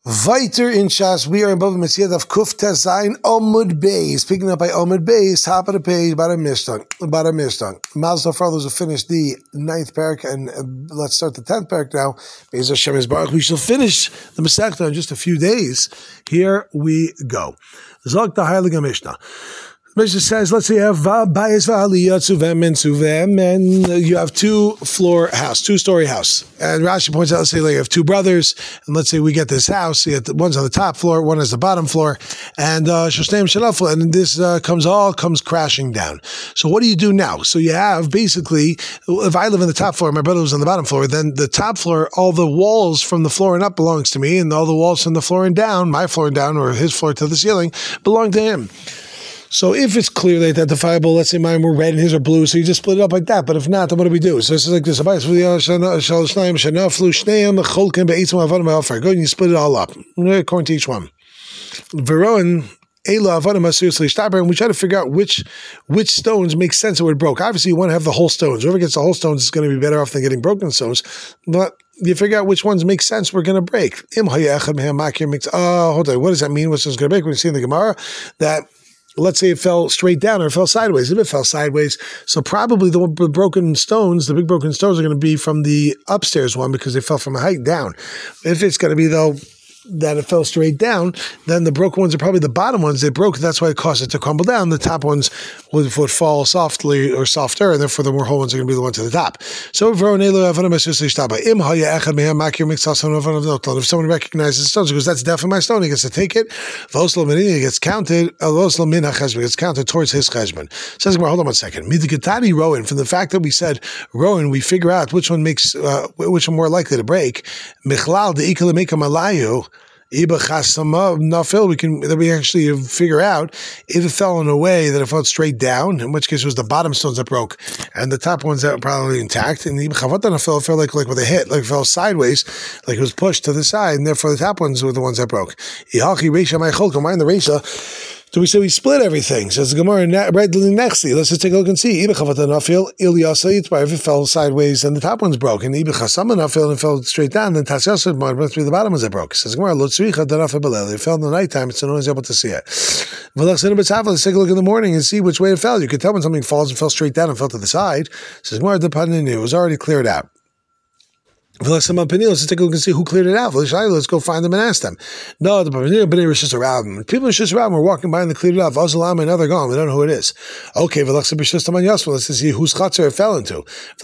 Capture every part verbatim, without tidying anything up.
Weiter in Shas, we are in Bava Metzia of Kuf Tezayin Omud Beis, picking up by Omud Beis, top of the page, Bara Mishnah, Bara Mishnah. Mazal for those who finished the ninth parak, and uh, let's start the tenth parak now. Be'ez Hashem Yisbarach, we shall finish the Masechta in just a few days. Here we go. Zog the Heilige Mishnah. Mishnah says, let's say you have Bayis v'Aliyah Tzuvem and Tzuvem, and you have two floor house, two story house. And Rashi points out, let's say like you have two brothers, and let's say we get this house, you get the, one's on the top floor, one is the bottom floor, and Shoshneim Shalafel, and this uh, comes all comes crashing down. So what do you do now? So you have basically, if I live in the top floor, my brother was on the bottom floor, then the top floor, all the walls from the floor and up belongs to me, and all the walls from the floor and down, my floor and down, or his floor to the ceiling, belong to him. So if it's clearly identifiable, let's say mine were red and his are blue, so you just split it up like that. But if not, then what do we do? So this is like this. Go and you split it all up, according to each one. Veroin. And we try to figure out which which stones make sense that would broke. Obviously, you want to have the whole stones. Whoever gets the whole stones is going to be better off than getting broken stones. But you figure out which ones make sense we're going to break. Oh, hold on. What does that mean? What's going to break? We see in the Gemara that, let's say it fell straight down or it fell sideways. If it fell sideways, so probably the broken stones, the big broken stones are going to be from the upstairs one because they fell from a height down. If it's going to be, though, that it fell straight down, then the broken ones are probably the bottom ones. They broke, that's why it caused it to crumble down. The top ones would, would fall softly or softer, and therefore the more whole ones are going to be the ones at the top. So if someone recognizes the stones, because that's definitely my stone, he gets to take it. It gets counted. It gets counted towards his cheshbon. Says, hold on one second. From the fact that we said Rowan, we figure out which one makes uh, which one more likely to break. Michlal the ikala Iba chasama nafil, we can that we actually figure out if it fell in a way that it fell straight down, in which case it was the bottom stones that broke, and the top ones that were probably intact. And the chavata nafil felt like like with a hit, like it fell sideways, like it was pushed to the side, and therefore the top ones were the ones that broke. Ihachi reisha my chol, combine the reisha. So we say we split everything. Says the Gemara right nextly. Let's just take a look and see. If it fell sideways, then the top ones broke, and if it fell straight down, then the bottom ones that broke. Says the Gemara, it fell in the nighttime, so no one's able to see it. Let's take a look in the morning and see which way it fell. You can tell when something falls and fell straight down and fell to the side. Says the Gemara, it was already cleared out. Let's take a look and see who cleared it out. Let's go find them and ask them. No, the Bnei Rosh Hashanah. People in Rosh Hashanah were walking by and they cleared it out. And now they're gone. We don't know who it is. Okay, let's see whose chatzar it fell into.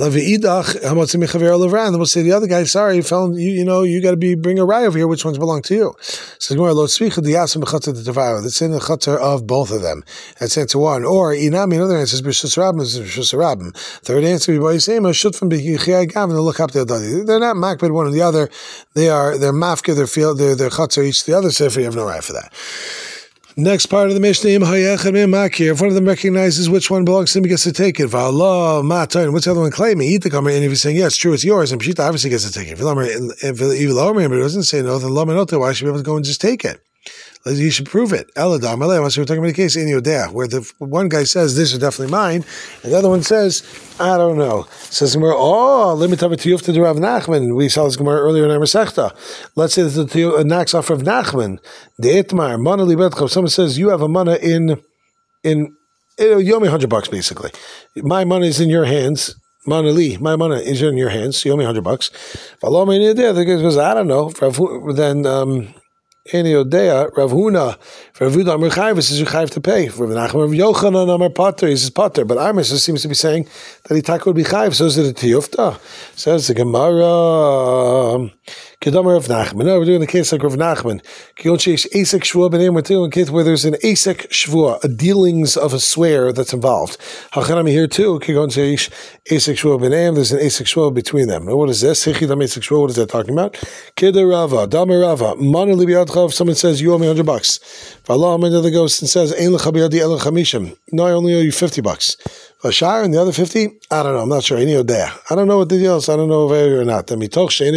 And we'll say the other guy, sorry, you fell. You, you know, you got to be bring a rye over here. Which ones belong to you? So that's in the chatzar of both of them. That's answer one. Or Inami, another answer is Rosh Hashanah. Third answer, and look up the other. Not makbid one or the other. They are they're mafka, their field, their their chutzah each the other. So you have no right for that. Next part of the Mishnah, if one of them recognizes which one belongs to him, he gets to take it. What's the other one claiming? And if he's saying, yeah, it's true, it's yours, and Pshita obviously gets to take it. If he doesn't say no, then why should we be able to go and just take it? You should prove it. Eladam, we're talking about a case in Yodea, where the one guy says, this is definitely mine, and the other one says, I don't know. Says Gemara, oh, let me tell you to the Rav Nachman. We saw this Gemara earlier in our Masechta. Let's say that the knocks off Rav Nachman. The Itmar, mana li betcha. Someone says, you have a mana in, in, you owe me one hundred bucks, basically. My money is in your hands. Mana li, my money is in your hands. You owe me one hundred bucks. The guy goes, I don't know. Then, um, in Yodea, Rav Huna, Rav Huda Amar Chayv says you chayv to pay. Rav Nachman, Rav Yochanan Amar Pater, he says Pater, but Amos seems to be saying that Itaka would be chayv. So is it a tiyufta? Says the Gemara. Kedamar Rav Nachman. No, we're doing the case like Rav Nachman. Kiyon sheish asek shvua b'neim. We're doing a case where there's an asek shvua, a dealings of a swear that's involved. Hachanami here too. Kiyon sheish asek shvua b'neim. There's an asek shvua between them. Now what is this? Hechidam asek shvua. What is that talking about? Keder Rava, Damar Rava, Mana li b'yadcha. If someone says you owe me one hundred bucks, V'Allah another goes and says Ein lecha b'yadi ela chamishim. No, I only owe you fifty bucks. V'Ashar and the other fifty, I don't know. I'm not sure. Any odea. I don't know what the deal is. I don't know if I or not. Since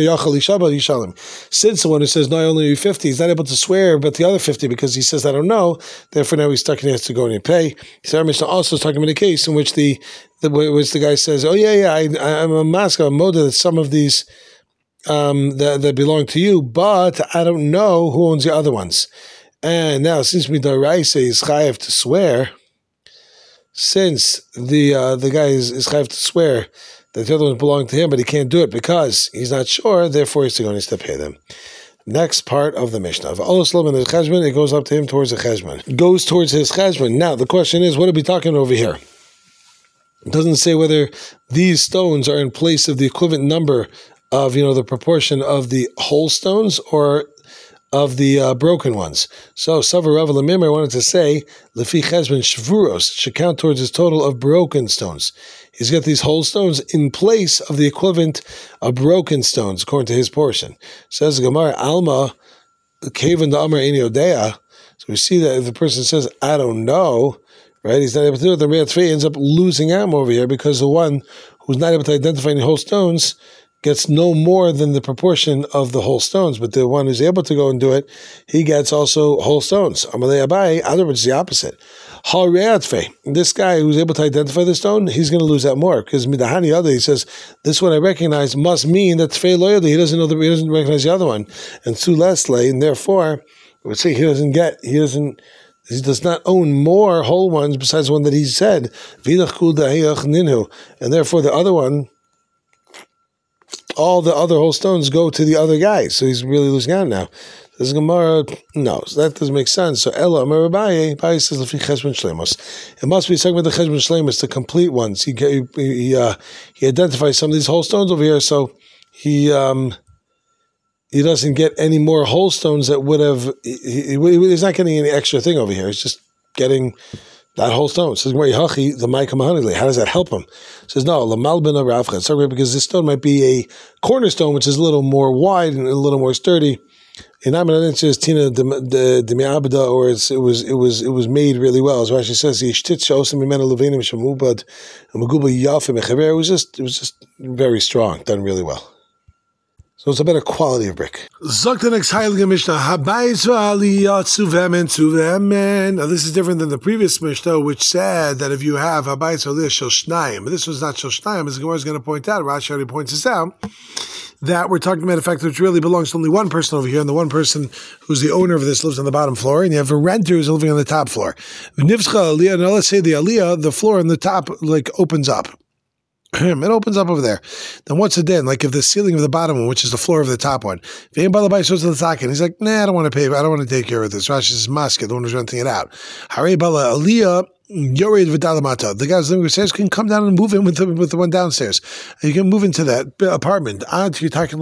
the one who says no, I only owe you fifty, he's not able to swear, but the other fifty because he says I don't know. Therefore, now he's stuck and he has to go and pay. So our Mishnah also is talking about a case in which the, the which the guy says, oh yeah, yeah, I, I'm a mask, I'm a moda that some of these. um, that, that belong to you, but I don't know who owns the other ones. And now, since Midaraisa is chayav to swear, since the uh, the guy is, is chayav to swear that the other ones belong to him, but he can't do it because he's not sure, therefore he's going to pay them. Next part of the Mishnah. It goes up to him towards the cheshbon. It goes towards his cheshbon. Now, the question is, what are we talking over here? It doesn't say whether these stones are in place of the equivalent number of, you know, the proportion of the whole stones or of the uh, broken ones. So, Savar Rav Lamimar wanted to say, Lefi cheshbon shvuros, should count towards his total of broken stones. He's got these whole stones in place of the equivalent of broken stones, according to his portion. Says the Gemara, Alma, Kavan the Amar Ein Yodea. So we see that if the person says, I don't know, right, he's not able to do it, the Riyat Tfei ends up losing am over here because the one who's not able to identify any whole stones gets no more than the proportion of the whole stones, but the one who's able to go and do it, he gets also whole stones. Amalei Abai, other words, the opposite. This guy who's able to identify the stone, he's going to lose that more because midahani other. He says this one I recognize must mean that tfei loyalty. He doesn't know that he doesn't recognize the other one, and su lesle, and therefore I would say he doesn't get he doesn't he does not own more whole ones besides the one that he said and therefore the other one, all the other whole stones go to the other guy, so he's really losing out now. This Gemara, no, so that doesn't make sense. So Ella Amar Abaye, Abaye says Lefi cheshbon shlemos. It must be talking about the cheshbon shlemos, the complete ones. He he uh, he identifies some of these whole stones over here, so he um he doesn't get any more whole stones that would have. He, he, he's not getting any extra thing over here. He's just getting that whole stone. Says Gemara Hachi the Ma'ika Mahanile. How does that help him? Says no, Lamal ben Ravcha. It's okay because this stone might be a cornerstone, which is a little more wide and a little more sturdy. In Amin says Tina the Demiabda, or it's, it was it was it was made really well. As Rashi says, the Ishtitz Osim Mimena Levinim Shemubad and Maguba Yafim Echaver. It was just it was just very strong, done really well. So it's a better quality of brick. Zok the next Heilige Mishnah. Habayis v'aliyah tzuvem and tzuvem. Now this is different than the previous Mishnah, which said that if you have habayis v'aliyah shel shnayim, but this was not shel shnayim, as the Gemara is going to point out. Rashi already points this out, that we're talking about a fact which really belongs to only one person over here, and the one person who's the owner of this lives on the bottom floor, and you have a renter who's living on the top floor. Nivscha aliyah. Now let's say the aliyah, the floor on the top, like opens up. It opens up over there. Then what's it then? Like if the ceiling of the bottom one, which is the floor of the top one, if anybody buys goes to the top, and he's like, nah, I don't want to pay, I don't want to take care of this. Rashi says, Maska, the one who's renting it out. Hare bala aliyah. Yored v'dalamata. The guys living upstairs can come down and move in with the, with the one downstairs. And you can move into that apartment until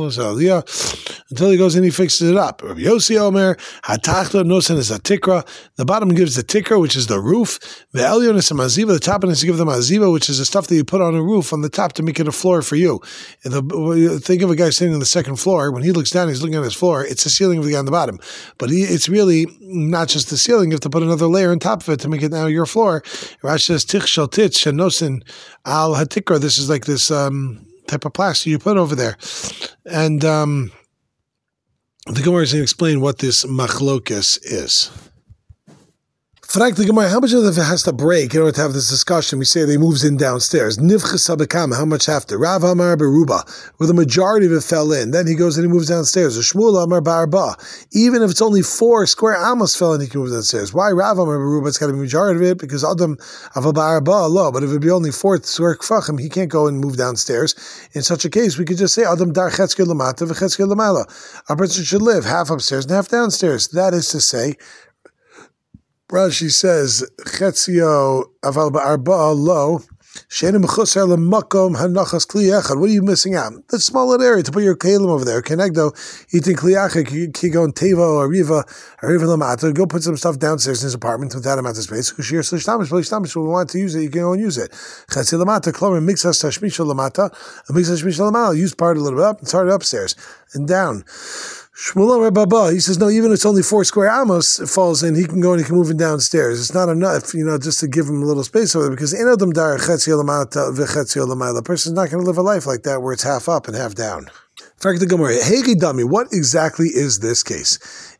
he goes and he fixes it up. Rabbi Yossi Omer, hatachta nosen is a tikra. The bottom gives the tikra, which is the roof. The elyon is a maziva. The top is to give them maziva, which is the stuff that you put on a roof on the top to make it a floor for you. And the, think of a guy sitting on the second floor. When he looks down, he's looking at his floor. It's the ceiling of the guy on the bottom. But he, it's really not just the ceiling. You have to put another layer on top of it to make it now your floor. Rashi says tich shel tich shenosin al hatikra. This is like this um, type of plaster you put over there, and um, the Gemara is going to explain what this machlokes is. Frank the Gemara, how much of it has to break in order to have this discussion? We say that he moves in downstairs. Nivchasa bekam, how much after? Rav Amar beruba, where the majority of it fell in. Then he goes and he moves downstairs. Shmuel Amar barba, even if it's only four square amos fell in, he can move downstairs. Why Rav Amar beruba? It's got to be majority of it because Adam Ava barba low. But if it be only four square kfachim, he can't go and move downstairs. In such a case, we could just say Adam dar chetzke lamata v'chetzke lamala. A person should live half upstairs and half downstairs. That is to say, Rashi says, Chetzio aval ba'arba'a lo, she'enu mechuser lemakom hanachas kli echad. What are you missing out? The small little area to put your kelim over there. Kenegdo, eating kli echad, ki go in teva or riva, or riva lamata, go put some stuff downstairs in his apartment with that amount of space. Kushir slishtamish, slishtamish, when we want to use it, you can go and use it. Chetzio lamata, klomer, mixas tashmisha lamata, and mixas tashmisha lamata, use part a little bit up and start it upstairs and down. Shmuel Baba, he says, no, even if it's only four square amos, it falls in, he can go and he can move it downstairs. It's not enough, you know, just to give him a little space over there, because in Adam Dar, the person's not going to live a life like that where it's half up and half down. Fact the Gemara, Hegi Dami, what exactly is this case?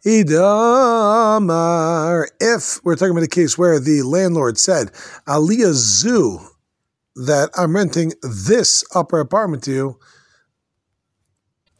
Idamar, if we're talking about a case where the landlord said, Aliyah Zu, that I'm renting this upper apartment to you,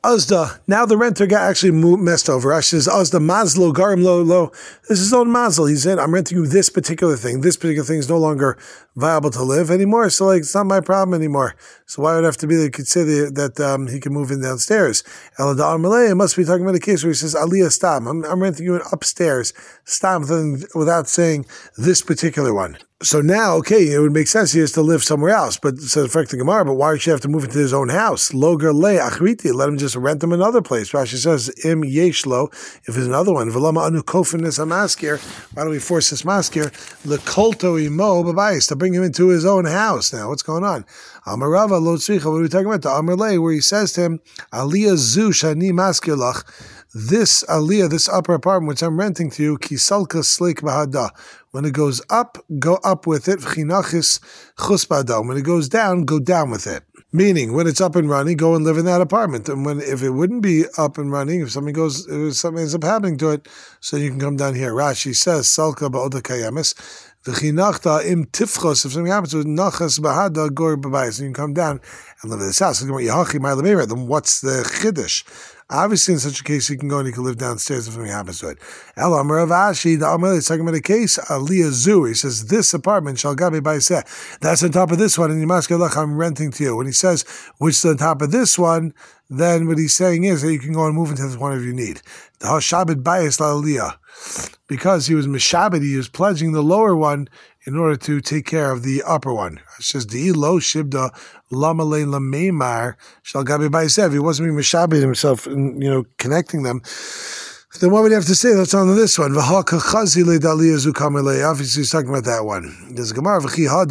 Uzda, now the renter got actually moved, messed over. Rashi says, Uzda, Mazlo, Garim, Lo, Lo. This is his own Mazlo. He said, I'm renting you this particular thing. This particular thing is no longer viable to live anymore. So, like, it's not my problem anymore. So, why would it have to be that he could say that um, he can move in downstairs? Elada Amalei, it must be talking about a case where he says, Aliyah, Stam. I'm, I'm renting you an upstairs, Stam, without saying this particular one. So now, okay, it would make sense he has to live somewhere else, but says the Gemara, but why should he have to move into his own house? Loger le achriti, let him just rent him another place. Rashi says, im yeshlo, if there's another one, v'lama anu kofinis amaskir, why don't we force this maskir, lekolto imo b'bayis, to bring him into his own house. Now, what's going on? Amarava lo tzricha, what are we talking about? The Amar le, where he says to him, aliyah zu shani maskir lach, this aliyah, this upper apartment which I'm renting to you, kisalka slik bahada. When it goes up, go up with it. V'chinachis chusbada. When it goes down, go down with it. Meaning, when it's up and running, go and live in that apartment. And when if it wouldn't be up and running, if something goes, if something ends up happening to it, so you can come down here. Rashi says, salka ba'oda kayamis. V'chinachta im tifchos. If something happens to it, nachas bahada gor b'bayis. And you can come down and live in this house. Then what's the chiddush? Obviously, in such a case, he can go and he can live downstairs if something happens to it. El Amar of Ashi, the Amar is talking about a case, Aliyah Zu. He says, this apartment, shall gabe baiseh. That's on top of this one, and Yimaskelach, I'm renting to you. When he says, which is on top of this one, then what he's saying is that you can go and move into this one if you need. The Hashabit Bayis La Aliyah. Because he was Meshabit, he was pledging the lower one in order to take care of the upper one. It says, Di lo shibda lamale lameimar shall gabi baisev. He wasn't being Meshabit himself and, you know, connecting them. Then what would you have to say? That's on this one. Obviously, he's talking about that one. There's a Gemara,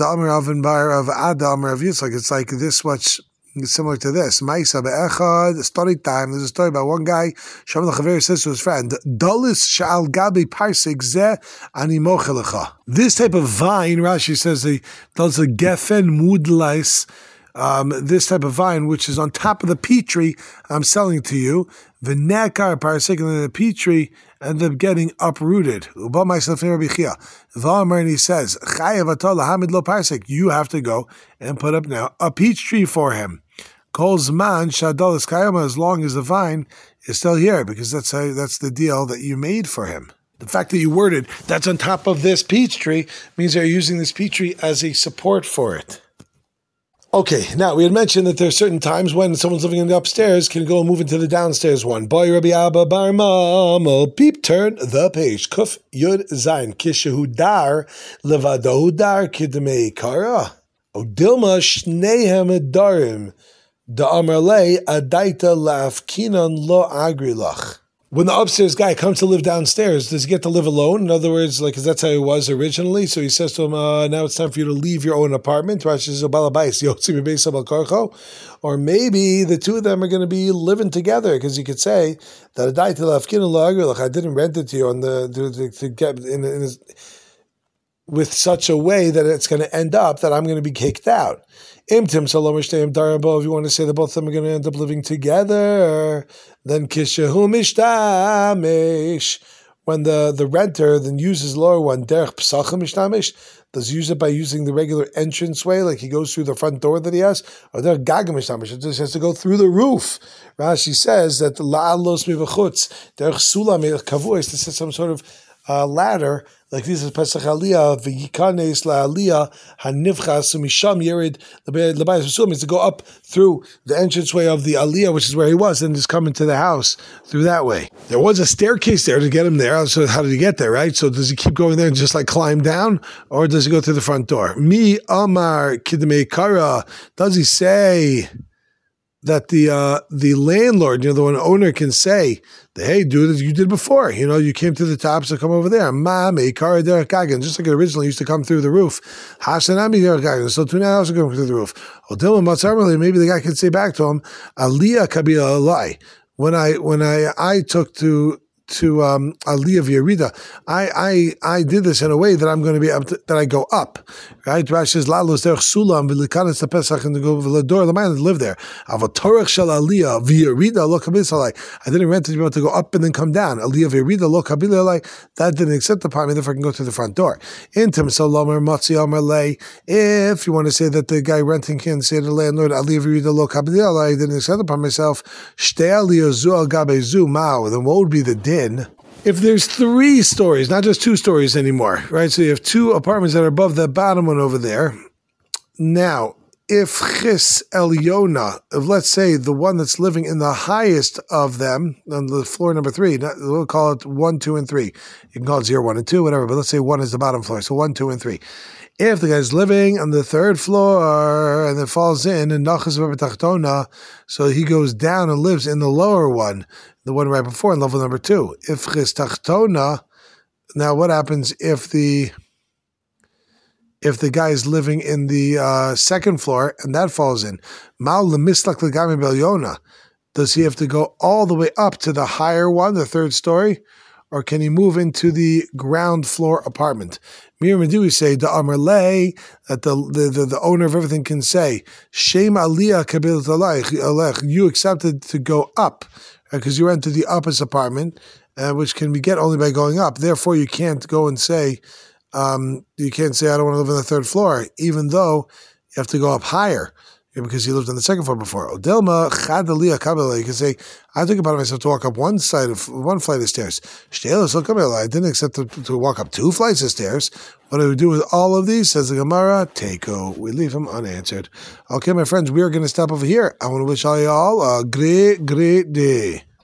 it's like this much. It's similar to this. Maisa be'echad, story time. There's a story about one guy, Shalom Chaver says to his friend, Dalis sha'al gabi parsik zeh ani mochelecha. This type of vine, Rashi says, the does a gefen mudlais, um, this type of vine, which is on top of the peach tree, I'm selling to you. The nekar parsik, and then the peach tree ended up getting uprooted. Uba myself Rabbi Chia. V'amar, and he says, Chayav atol lahamid lo parsik. You have to go and put up now a peach tree for him. Kol zman shadalas kayama, as long as the vine is still here, because that's how, that's the deal that you made for him. The fact that you worded that's on top of this peach tree means they're using this peach tree as a support for it. Okay, now we had mentioned that there are certain times when someone's living in the upstairs can go and move into the downstairs one. Boy Rabbi Abba Bar Mamo, peep, turn the page. Kuf Yud Zayin Kishehu Dar Levadohu Dar Kidmei Kara Odilma Shnehem Darim Da Amarle Adaita Lafkinan Lo Agrilach. When the upstairs guy comes to live downstairs, does he get to live alone? In other words, like, because that's how he was originally. So he says to him, uh, now it's time for you to leave your own apartment. Or maybe the two of them are going to be living together, because you could say that I didn't rent it to you on the to, to get in, in his, with such a way that it's going to end up that I'm going to be kicked out. Imtim Salom Ishtayim Darabo, if you want to say that both of them are going to end up living together, then Kishahu Mishtamish, when the, the renter then uses the lower one, Derech Psachim Mishtamish, does he use it by using the regular entranceway, like he goes through the front door that he has, or Derech Gagam Mishtamish, it just has to go through the roof. Rashi says that La'alos Mivachutz, Derech Sulam Kavuis, this is some sort of uh, ladder, like this is Pesach Aliyah, v'yikanes la'aliyah hanivchas umisham yerid l'bayis v'sum, is to go up through the entranceway of the Aliyah, which is where he was, and just come into the house through that way. There was a staircase there to get him there, so how did he get there, right? So does he keep going there and just like climb down, or does he go through the front door? Mi Amar Kidmei Kara, does he say that the uh, the landlord, you know, the one owner can say, hey, do as you did before. You know, you came to the top, so come over there. Mame, Kara Derech Gagan, just like it originally used to come through the roof. Hashanami Derech Gagan, so too now also going through the roof. Maybe the guy can say back to him, Aliyah Kabila Alai. When I when I I took to to um, Aliyah V'Yerida. I, I I did this in a way that I'm going to be able to, that I go up. Right? Rashi says, "Lalos derech sulam v'likanis the Pesach and to go v'ledor l'mayim to live there." Avatorach shel Aliyah V'Yerida lo kabisalai. I didn't rent to be able to go up and then come down. Aliyah V'Yerida lo kabilalai. That didn't accept the apartment. Therefore, I can go through the front door. Intim salomer matzi amar lei. If you want to say that the guy renting can say to the landlord, Aliyah V'Yerida lo kabilalai, I didn't accept upon myself. Shtei aliyah zu al gabe zu mao. Then what would be the din? If there's three stories, not just two stories anymore, right? So you have two apartments that are above the bottom one over there. Now, if Chis Eliona, if let's say the one that's living in the highest of them, on the floor number three, not, we'll call it one, two, and three. You can call it zero, one, and two, whatever, but let's say one is the bottom floor, so one, two, and three. If the guy's living on the third floor and it falls in, and Nachas Tachtona, so he goes down and lives in the lower one, the one right before in level number two. If Chis Tachtona, now what happens if the if the guy is living in the uh, second floor and that falls in? Mal lemislak legami belyona. Does he have to go all the way up to the higher one, the third story? Or can he move into the ground floor apartment? Mir Medui say the Amar Lei, that the, the the the owner of everything can say Shem Aliyah Kabil Alech. You accepted to go up because you entered the uppest apartment, uh, which can be get only by going up. Therefore, you can't go and say um, you can't say I don't want to live on the third floor, even though you have to go up higher. Because he lived on the second floor before. Odelma chadaliyah kabela. You can say, I took it upon myself to walk up one side of one flight of stairs. Shtelas kabela. I didn't accept to, to walk up two flights of stairs. What do we do with all of these? Says the Gemara. Teiko. We leave him unanswered. Okay, my friends, we are going to stop over here. I want to wish all y'all a great, great day.